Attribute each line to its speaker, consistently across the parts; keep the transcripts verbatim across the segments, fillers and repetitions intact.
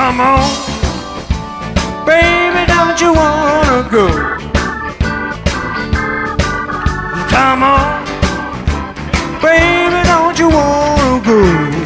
Speaker 1: Come on, baby, don't you wanna go? Come on, baby, don't you wanna go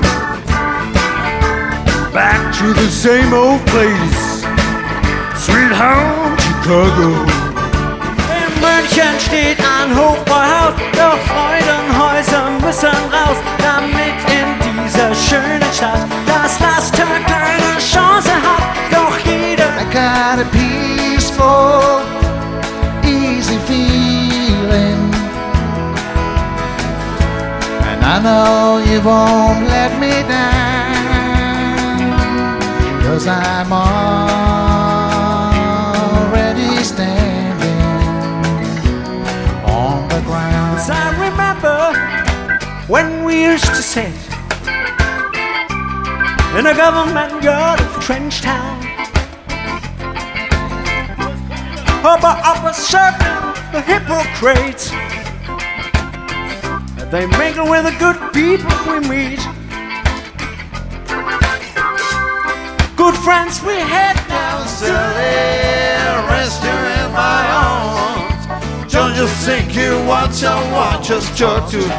Speaker 1: back to the same old place, sweet home Chicago. In München steht ein Hochbauhaus, doch Freudenhäuser müssen raus, damit in dieser schönen Stadt das Laster keine Chance hat. Doch jeder
Speaker 2: I got a peaceful, easy feeling, and I know you won't let me down, 'cause I'm already standing on the ground.
Speaker 1: 'Cause I remember when we used to sit in a government yard of Trench Town, but I was serving the hypocrites. They mingle with the good people we meet. Good friends we had now, silly, rest you in my arms. Don't you think you want someone just talk to?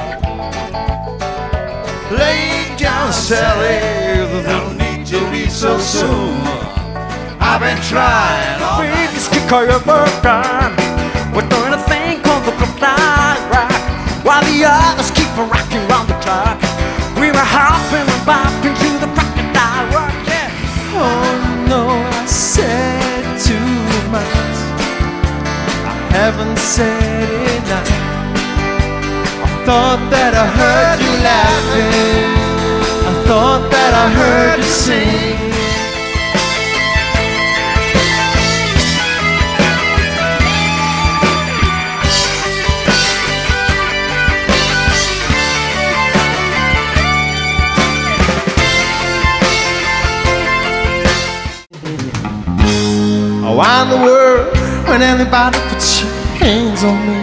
Speaker 1: Lay down, Sally, there's no need to be so soon. I've been trying all night. Biggest kick of your work done. We're doing a thing called the Reply Rock, while the others keep rocking round the clock. We were hopping and bopping to the crocodile rock, yeah. Oh no, I said too much. I haven't said enough. I thought that I heard you laughing. I thought that I heard you sing.
Speaker 2: Around the world, when anybody puts your hands on me,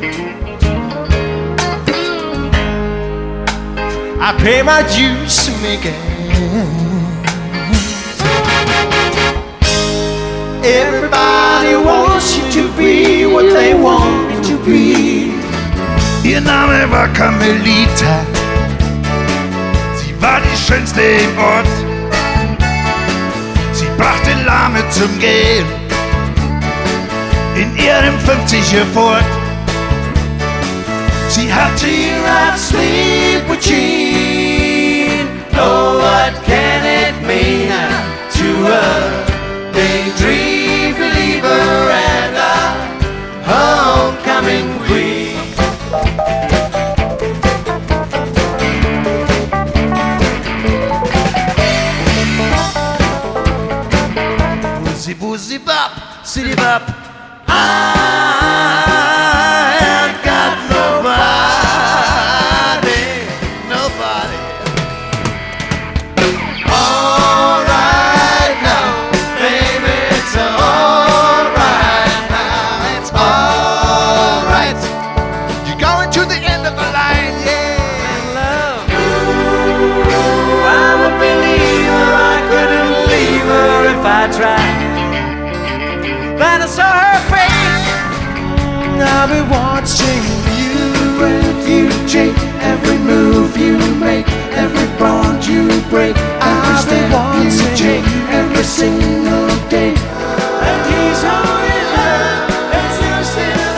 Speaker 2: I pay my dues to make it. Everybody wants you to be what they want you to be.
Speaker 3: Ihr Name war Carmelita, sie war die schönste im Ort. Sie brachte Lahme zum Gehen in ihrem fünfziger Ford. Sie hatte ihr
Speaker 1: Sleep with Jean. Oh, what can it mean to a daydream believer and a homecoming queen?
Speaker 3: Boozy boozy bop, city bop.
Speaker 1: I got nobody, nobody. All right now, baby, it's all right now. It's all right.
Speaker 3: You're going to the end of the line, yeah.
Speaker 1: Love. Ooh, I'm a believer. I couldn't leave her if I tried. Then I saw her face. I'll be watching you and you change every move you make, every bond you break, every step you take, every single day. And he's all in love, and you're still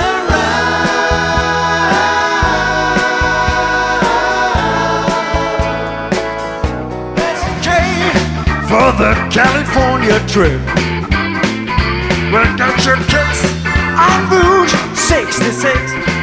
Speaker 1: around. Let's trade
Speaker 3: For the California trip,
Speaker 1: well, got your kicks on Route sixty-six.